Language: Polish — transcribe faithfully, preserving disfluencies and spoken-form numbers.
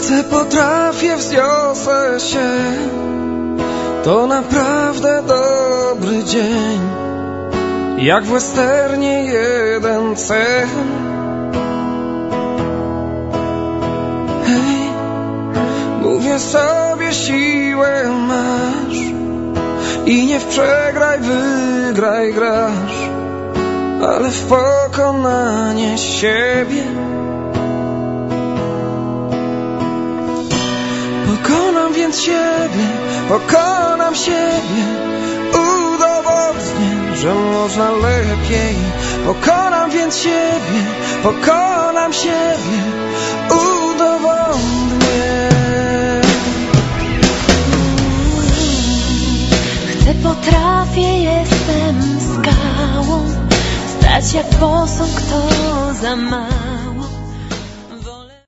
Chcę, potrafię, wzniosę się. To naprawdę dobry dzień, jak w westernie jeden cel. Hej, mówię sobie, siłę masz i nie w przegraj, wygraj grasz, ale w pokonanie siebie. Pokonam więc siebie, pokonam siebie, udowodnię, że można lepiej. Pokonam więc siebie, pokonam siebie, udowodnię. Chcę, potrafię, jestem skałą, stać jak posąg, kto za ma.